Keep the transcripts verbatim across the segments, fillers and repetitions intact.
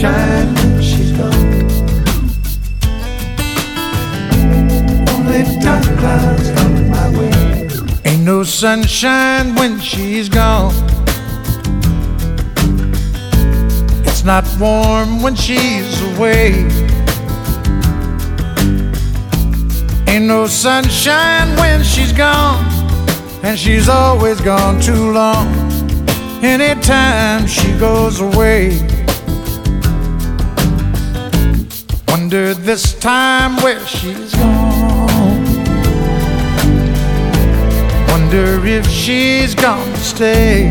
sunshine when she's gone. Only dark clouds come my way. Ain't no sunshine when she's gone. It's not warm when she's away. Ain't no sunshine when she's gone, and she's always gone too long. Anytime she goes away, wonder this time where she's gone. Wonder if she's gonna stay.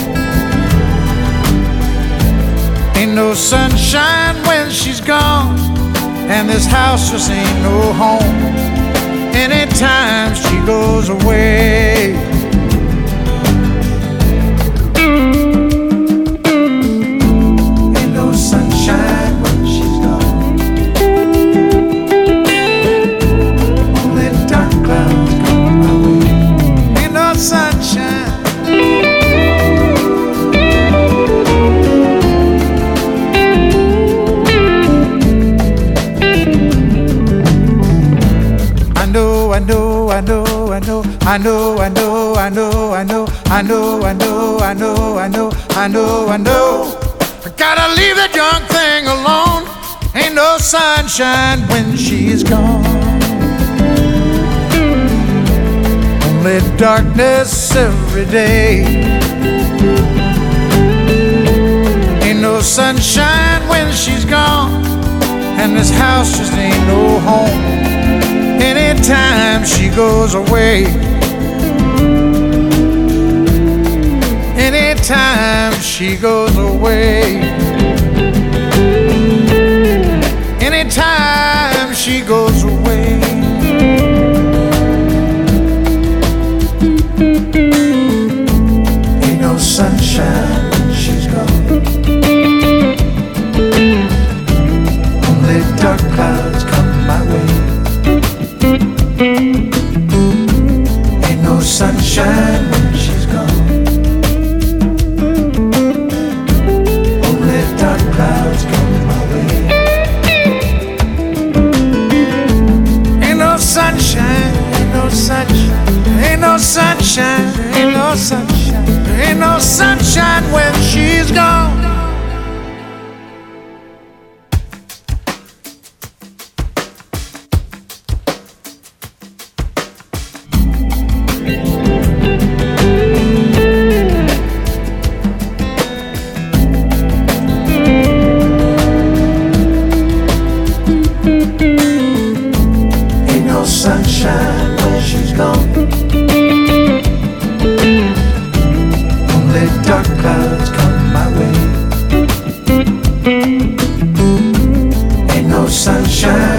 Ain't no sunshine when she's gone, and this house just ain't no home. Anytime she goes away, ain't no sunshine when she's gone. Only dark clouds come my way. Ain't no sunshine. I know, I know, I know, I know, I know, I know, I know, I know, I know, I know, I know, I know, I know. I gotta leave that young thing alone. Ain't no sunshine when she's gone. Only darkness every day. Ain't no sunshine when she's gone, and this house just ain't no home. Anytime she goes away, anytime she goes away, anytime she goes away, ain't no sunshine when she's gone. Only dark clouds come my way. Ain't no sunshine when she's gone. Only dark clouds come my way. Ain't no sunshine, ain't no sunshine, ain't no sunshine, ain't no sunshine, ain't no sunshine when she's gone. Sunshine when she's gone. Only dark clouds come my way. Ain't no sunshine